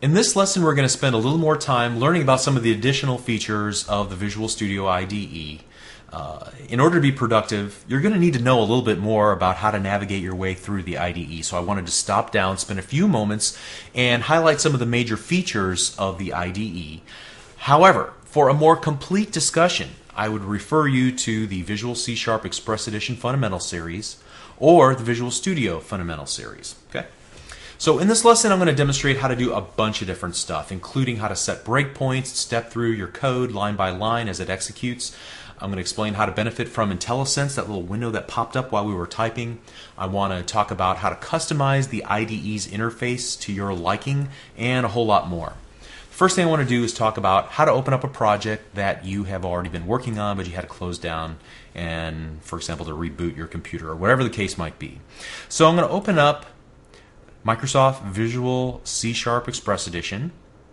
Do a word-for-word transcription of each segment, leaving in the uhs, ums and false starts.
In this lesson, we're going to spend a little more time learning about some of the additional features of the Visual Studio I D E. Uh, in order to be productive, you're going to need to know a little bit more about how to navigate your way through the I D E. So I wanted to stop down, spend a few moments, and highlight some of the major features of the I D E. However, for a more complete discussion, I would refer you to the Visual C Sharp Express Edition Fundamental Series or the Visual Studio Fundamental Series. Okay? So in this lesson, I'm going to demonstrate how to do a bunch of different stuff, including how to set breakpoints, step through your code line by line as it executes. I'm going to explain how to benefit from IntelliSense, that little window that popped up while we were typing. I want to talk about how to customize the I D E's interface to your liking, and a whole lot more. First thing I want to do is talk about how to open up a project that you have already been working on, but you had to close down and, for example, to reboot your computer or whatever the case might be. So I'm going to open up Microsoft Visual C Sharp Express Edition.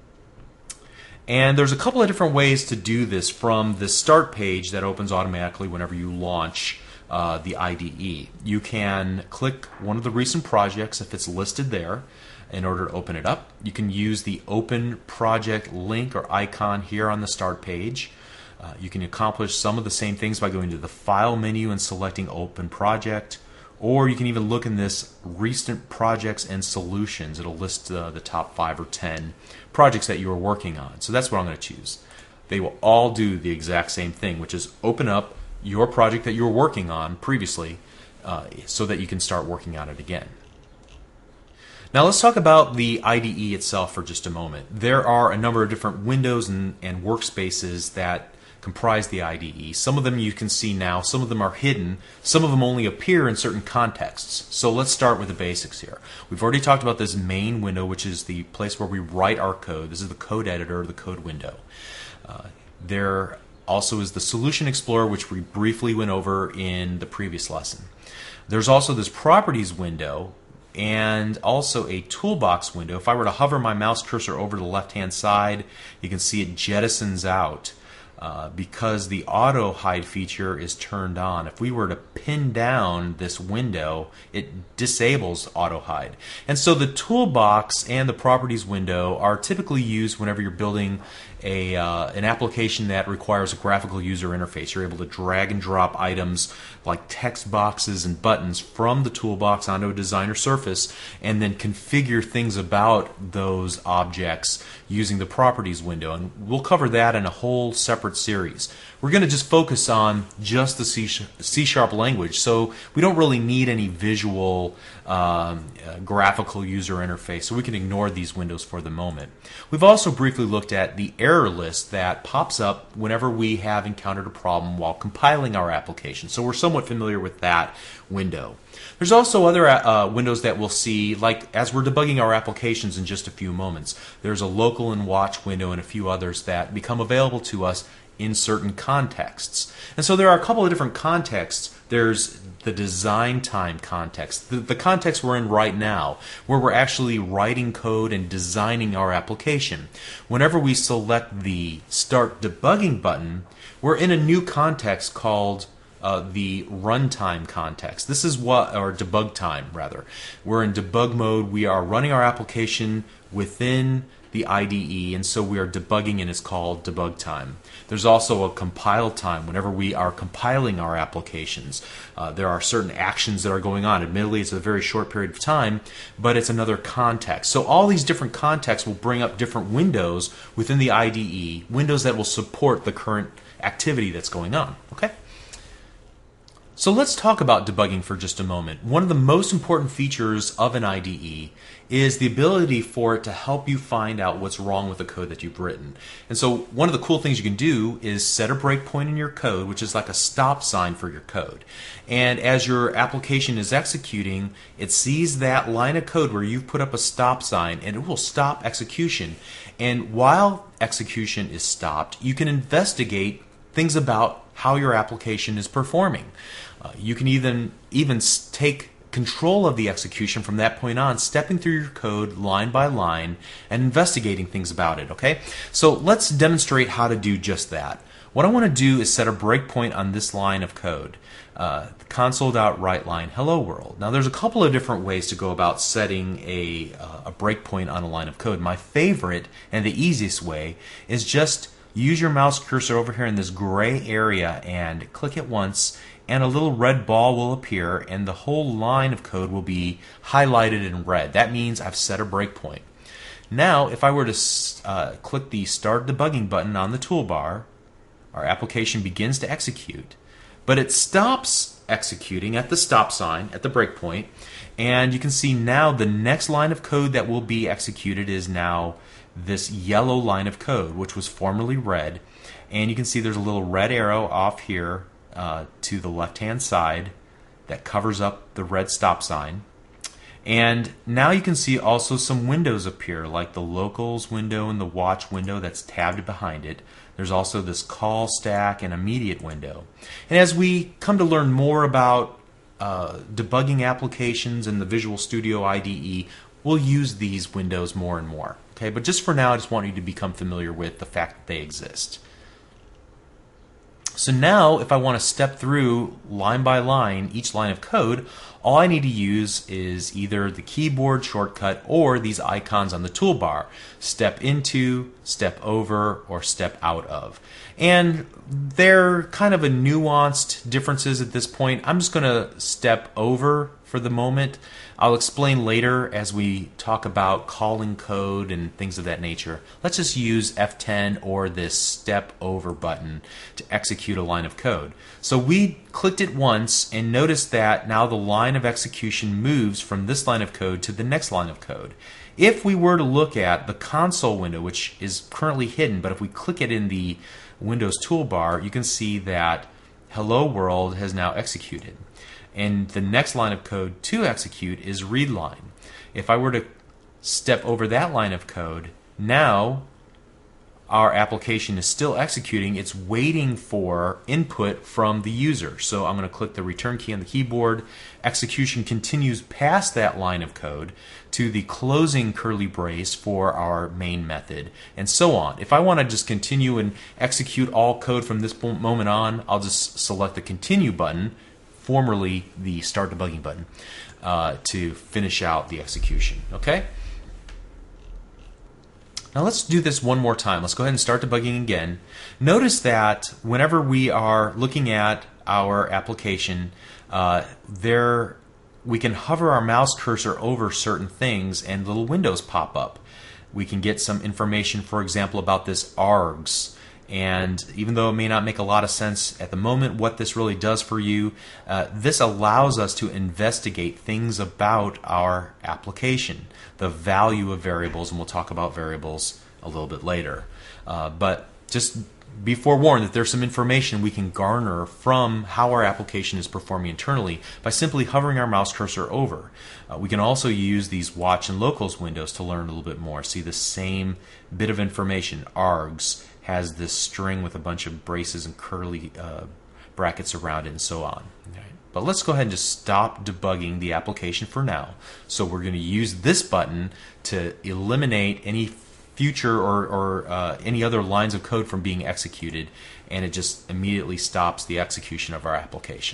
And there's a couple of different ways to do this from the start page that opens automatically whenever you launch uh, the I D E. You can click one of the recent projects if it's listed there in order to open it up. You can use the Open Project link or icon here on the start page. Uh, you can accomplish some of the same things by going to the File menu and selecting Open Project. Or you can even look in this Recent Projects and Solutions. It'll list uh, the top five or ten projects that you are working on. So that's what I'm going to choose. They will all do the exact same thing, which is open up your project that you were working on previously uh, so that you can start working on it again. Now let's talk about the I D E itself for just a moment. There are a number of different windows and, and workspaces that comprise the I D E. Some of them you can see now, some of them are hidden, some of them only appear in certain contexts. So let's start with the basics here. We've already talked about this main window, which is the place where we write our code. This is the code editor, the code window. Uh, there also is the Solution Explorer, which we briefly went over in the previous lesson. There's also this Properties window and also a Toolbox window. If I were to hover my mouse cursor over the left-hand side, you can see it jettisons out. Uh, because the auto hide feature is turned on. If we were to pin down this window, it disables auto hide. And so the toolbox and the properties window are typically used whenever you're building a, uh, an application that requires a graphical user interface. You're able to drag and drop items like text boxes and buttons from the toolbox onto a designer surface and then configure things about those objects using the properties window. And we'll cover that in a whole separate series. We're going to just focus on just the C Sharp language, so we don't really need any visual um, uh, graphical user interface, so we can ignore these windows for the moment. We've also briefly looked at the error list that pops up whenever we have encountered a problem while compiling our application, so we're somewhat familiar with that window. There's also other uh, windows that we'll see, like as we're debugging our applications in just a few moments. There's a local and watch window and a few others that become available to us in certain contexts. And so there are a couple of different contexts. There's the design time context, the, the context we're in right now, where we're actually writing code and designing our application. Whenever we select the Start Debugging button, we're in a new context called Uh, the runtime context. This is what, or debug time rather. We're in debug mode. We are running our application within the I D E, and so we are debugging, and it's called debug time. There's also a compile time. Whenever we are compiling our applications, uh, there are certain actions that are going on. Admittedly, it's a very short period of time, but it's another context. So all these different contexts will bring up different windows within the I D E, windows that will support the current activity that's going on. Okay? So let's talk about debugging for just a moment. One of the most important features of an I D E is the ability for it to help you find out what's wrong with the code that you've written. And so one of the cool things you can do is set a breakpoint in your code, which is like a stop sign for your code. And as your application is executing, it sees that line of code where you've put up a stop sign, and it will stop execution. And while execution is stopped, you can investigate things about how your application is performing. Uh, you can even even take control of the execution from that point on, stepping through your code line by line and investigating things about it. Okay, so let's demonstrate how to do just that. What I want to do is set a breakpoint on this line of code. Uh, console.writeLine hello world. Now there's a couple of different ways to go about setting a, uh, a breakpoint on a line of code. My favorite and the easiest way is just use your mouse cursor over here in this gray area and click it once, and a little red ball will appear and the whole line of code will be highlighted in red. That means I've set a breakpoint. Now if I were to uh, click the Start Debugging button on the toolbar, our application begins to execute, but it stops executing at the stop sign, at the breakpoint, and you can see now the next line of code that will be executed is now this yellow line of code, which was formerly red, and you can see there's a little red arrow off here uh, to the left hand side that covers up the red stop sign. And now you can see also some windows appear, like the locals window and the watch window that's tabbed behind it. There's also this call stack and immediate window. And as we come to learn more about uh, debugging applications in the Visual Studio I D E, we'll use these windows more and more. Okay, but just for now, I just want you to become familiar with the fact that they exist. So now, if I want to step through line by line each line of code, all I need to use is either the keyboard shortcut or these icons on the toolbar. Step into, step over, or step out of. And they're kind of a nuanced differences at this point. I'm just going to step over for the moment. I'll explain later as we talk about calling code and things of that nature. Let's just use F ten or this step over button to execute a line of code. So we clicked it once and noticed that now the line of execution moves from this line of code to the next line of code. If we were to look at the console window, which is currently hidden, but if we click it in the Windows toolbar, you can see that Hello World has now executed. And the next line of code to execute is readline. If I were to step over that line of code, now our application is still executing. It's waiting for input from the user. So I'm going to click the return key on the keyboard. Execution continues past that line of code to the closing curly brace for our main method, and so on. If I want to just continue and execute all code from this moment on, I'll just select the continue button, formerly the Start Debugging button, uh, to finish out the execution. Okay? Now let's do this one more time. Let's go ahead and start debugging again. Notice that whenever we are looking at our application, uh, there we can hover our mouse cursor over certain things and little windows pop up. We can get some information, for example, about this args. And even though it may not make a lot of sense at the moment what this really does for you, uh, this allows us to investigate things about our application, the value of variables, and we'll talk about variables a little bit later. Uh, but just be forewarned that there's some information we can garner from how our application is performing internally by simply hovering our mouse cursor over. Uh, we can also use these watch and locals windows to learn a little bit more. See the same bit of information, args, has this string with a bunch of braces and curly uh, brackets around it and so on. Okay. But let's go ahead and just stop debugging the application for now. So we're going to use this button to eliminate any future or, or uh, any other lines of code from being executed, and it just immediately stops the execution of our application.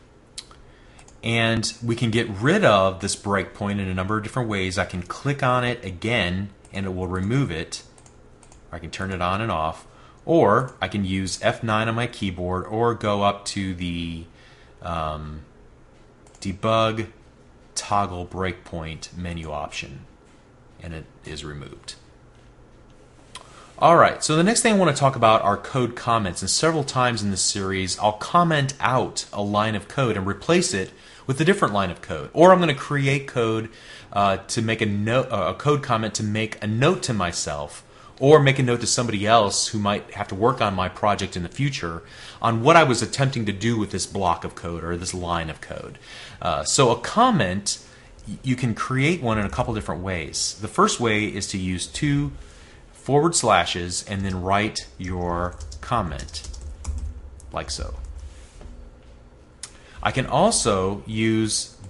And we can get rid of this breakpoint in a number of different ways. I can click on it again and it will remove it. I can turn it on and off, or I can use F nine on my keyboard or go up to the um, debug toggle breakpoint menu option, and it is removed. Alright, so the next thing I want to talk about are code comments, and several times in this series I'll comment out a line of code and replace it with a different line of code, or I'm going to create code uh, to make a, note, uh, a code comment to make a note to myself, or make a note to somebody else who might have to work on my project in the future on what I was attempting to do with this block of code or this line of code. Uh, so a comment, you can create one in a couple different ways. The first way is to use two forward slashes and then write your comment, like so. I can also use the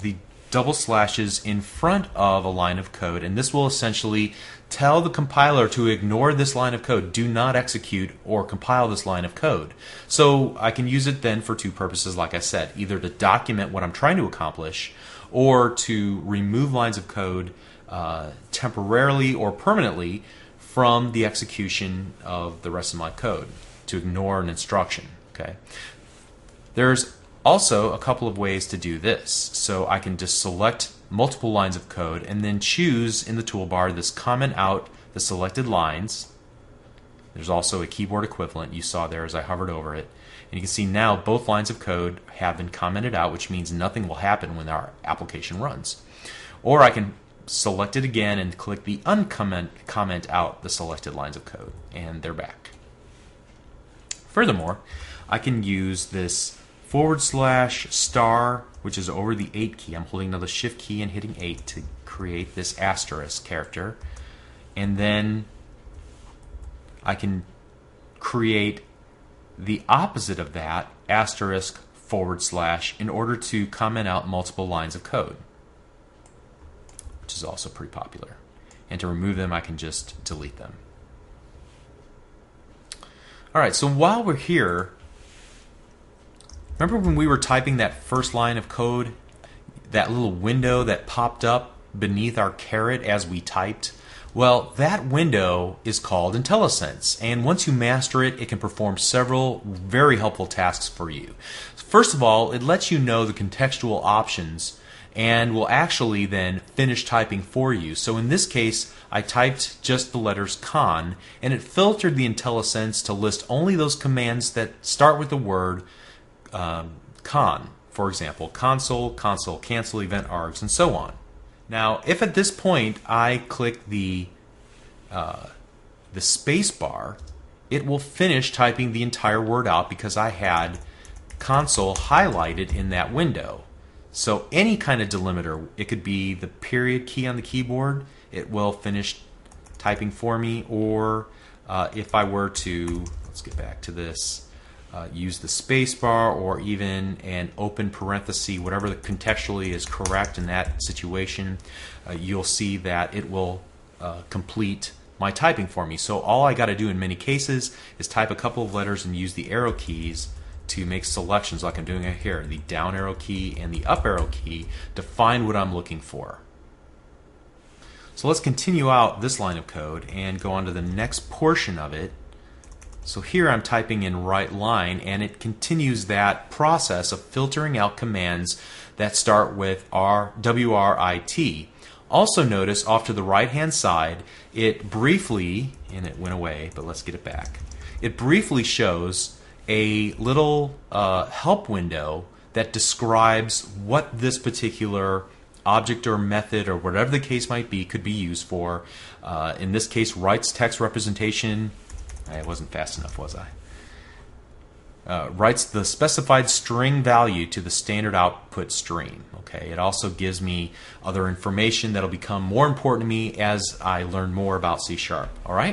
double slashes in front of a line of code, and this will essentially tell the compiler to ignore this line of code. Do not execute or compile this line of code. So I can use it then for two purposes, like I said, either to document what I'm trying to accomplish or to remove lines of code uh, temporarily or permanently from the execution of the rest of my code, to ignore an instruction. Okay. There's also a couple of ways to do this. So I can just select multiple lines of code and then choose in the toolbar this comment out the selected lines. There's also a keyboard equivalent you saw there as I hovered over it. And you can see now both lines of code have been commented out, which means nothing will happen when our application runs. Or I can select it again and click the uncomment comment out the selected lines of code, and they're back. Furthermore, I can use this forward slash star, which is over the eight key. I'm holding now the shift key and hitting eight to create this asterisk character. And then I can create the opposite of that, asterisk forward slash, in order to comment out multiple lines of code, which is also pretty popular. And to remove them, I can just delete them. All right, so while we're here, remember when we were typing that first line of code, that little window that popped up beneath our caret as we typed? Well, that window is called IntelliSense, and once you master it, it can perform several very helpful tasks for you. First of all, it lets you know the contextual options and will actually then finish typing for you. So in this case, I typed just the letters con, and it filtered the IntelliSense to list only those commands that start with the word um, con. For example, console, console, cancel, event args, and so on. Now, if at this point I click the uh, the space bar, it will finish typing the entire word out because I had console highlighted in that window. So any kind of delimiter, it could be the period key on the keyboard, it will finish typing for me, or uh, if I were to, let's get back to this, Uh, use the space bar or even an open parenthesis, whatever the contextually is correct in that situation, uh, you'll see that it will uh, complete my typing for me. So all I got to do in many cases is type a couple of letters and use the arrow keys to make selections like I'm doing it here, the down arrow key and the up arrow key, to find what I'm looking for. So let's continue out this line of code and go on to the next portion of it. So here I'm typing in right line, and it continues that process of filtering out commands that start with R, W R I T. Also notice off to the right hand side, it briefly, and it went away, but let's get it back. It briefly shows a little uh, help window that describes what this particular object or method or whatever the case might be could be used for. Uh, in this case, writes text representation. I wasn't fast enough, was I? Uh, writes the specified string value to the standard output stream. Okay. It also gives me other information that'll become more important to me as I learn more about C Sharp. All right.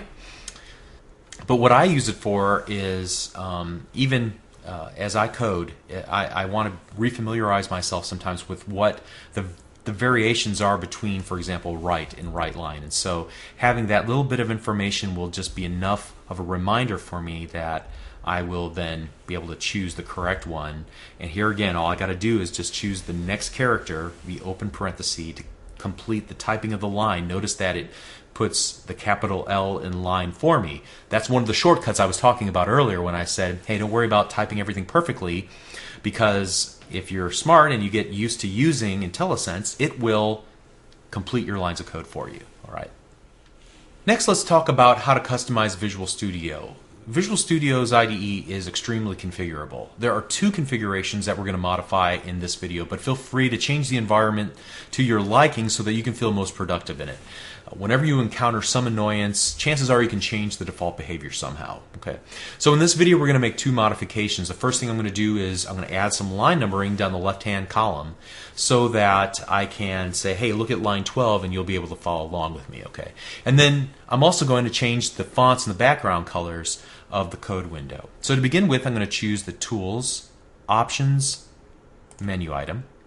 But what I use it for is um, even uh, as I code, I, I want to refamiliarize myself sometimes with what the the variations are between, for example, right and right line. And so having that little bit of information will just be enough of a reminder for me that I will then be able to choose the correct one. And here again, all I got to do is just choose the next character, the open parenthesis, to complete the typing of the line. Notice that it puts the capital L in line for me. That's one of the shortcuts I was talking about earlier when I said, hey, don't worry about typing everything perfectly, because if you're smart and you get used to using IntelliSense, it will complete your lines of code for you. All right. Next, let's talk about how to customize Visual Studio. Visual Studio's I D E is extremely configurable. There are two configurations that we're going to modify in this video, but feel free to change the environment to your liking so that you can feel most productive in it. Whenever you encounter some annoyance, chances are you can change the default behavior somehow. Okay. So in this video, we're going to make two modifications. The first thing I'm going to do is I'm going to add some line numbering down the left-hand column so that I can say, hey, look at line twelve, and you'll be able to follow along with me. Okay. And then I'm also going to change the fonts and the background colors of the code window. So to begin with, I'm going to choose the Tools, Options, menu item.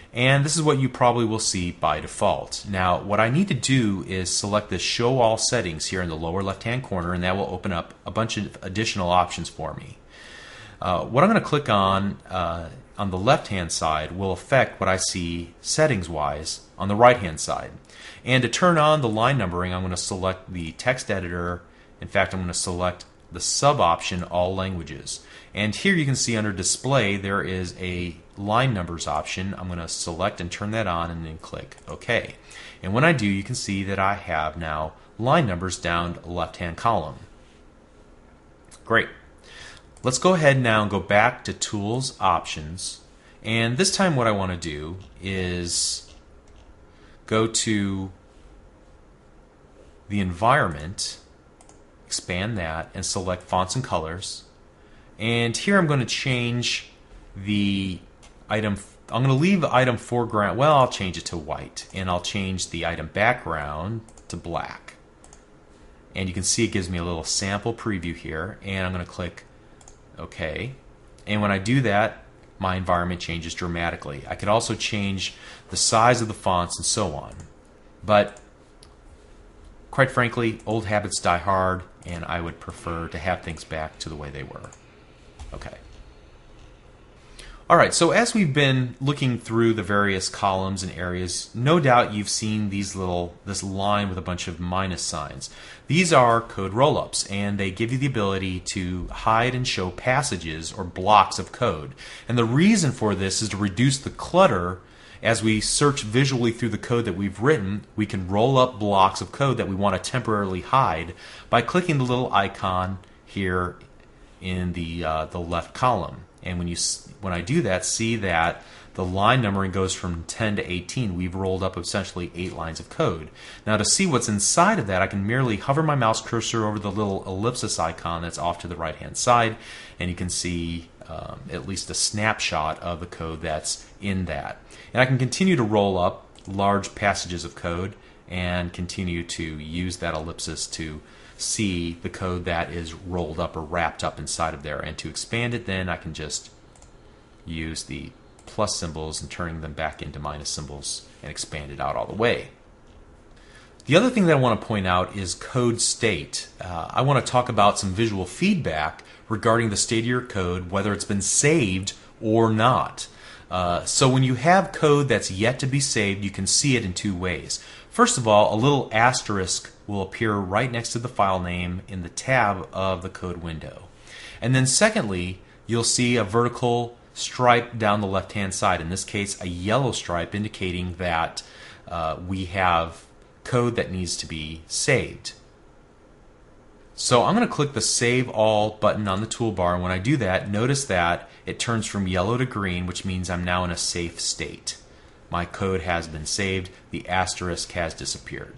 And this is what you probably will see by default. Now, what I need to do is select the Show All Settings here in the lower left-hand corner, and that will open up a bunch of additional options for me. Uh, what I'm going to click on uh, on the left-hand side will affect what I see settings-wise on the right-hand side. And to turn on the line numbering, I'm going to select the text editor. In fact, I'm going to select the sub-option All Languages. And here you can see under Display there is a line numbers option. I'm going to select and turn that on and then click OK. And when I do, you can see that I have now line numbers down the left-hand column. Great. Let's go ahead now and go back to Tools, Options. And this time what I want to do is go to the environment, expand that, and select Fonts and Colors. And here I'm going to change the item. I'm going to leave the item foreground. Well, I'll change it to white, and I'll change the item background to black. And you can see it gives me a little sample preview here, and I'm going to click OK. And when I do that, my environment changes dramatically. I could also change the size of the fonts and so on. But quite frankly, old habits die hard, and I would prefer to have things back to the way they were. Okay. Alright, so as we've been looking through the various columns and areas, no doubt you've seen these little this line with a bunch of minus signs. These are code rollups, and they give you the ability to hide and show passages or blocks of code. And the reason for this is to reduce the clutter. As we search visually through the code that we've written, we can roll up blocks of code that we want to temporarily hide by clicking the little icon here in the uh, the left column. And when you when I do that, see that the line numbering goes from ten to eighteen. We've rolled up essentially eight lines of code. Now to see what's inside of that, I can merely hover my mouse cursor over the little ellipsis icon that's off to the right hand side, and you can see um, at least a snapshot of the code that's in that. And I can continue to roll up large passages of code and continue to use that ellipsis to see the code that is rolled up or wrapped up inside of there. And to expand it, then I can just use the plus symbols and turning them back into minus symbols and expand it out all the way. The other thing that I want to point out is code state. Uh, I want to talk about some visual feedback regarding the state of your code, whether it's been saved or not. Uh, so when you have code that's yet to be saved, you can see it in two ways. First of all, a little asterisk will appear right next to the file name in the tab of the code window. And then secondly, you'll see a vertical stripe down the left-hand side. In this case, a yellow stripe indicating that uh, we have code that needs to be saved. So I'm going to click the Save All button on the toolbar, and when I do that, notice that it turns from yellow to green, which means I'm now in a safe state. My code has been saved. The asterisk has disappeared.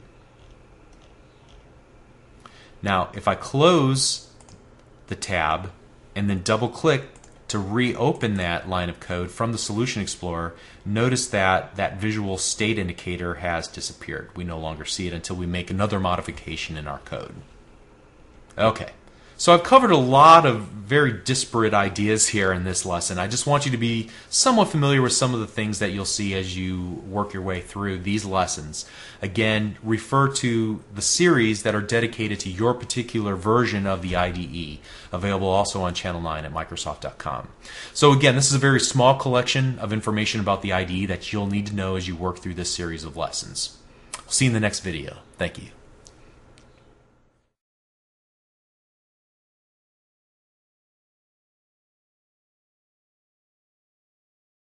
Now, if I close the tab and then double-click to reopen that line of code from the Solution Explorer, notice that that visual state indicator has disappeared. We no longer see it until we make another modification in our code. Okay, so I've covered a lot of very disparate ideas here in this lesson. I just want you to be somewhat familiar with some of the things that you'll see as you work your way through these lessons. Again, refer to the series that are dedicated to your particular version of the I D E, available also on Channel nine at Microsoft dot com. So again, this is a very small collection of information about the I D E that you'll need to know as you work through this series of lessons. See you in the next video. Thank you.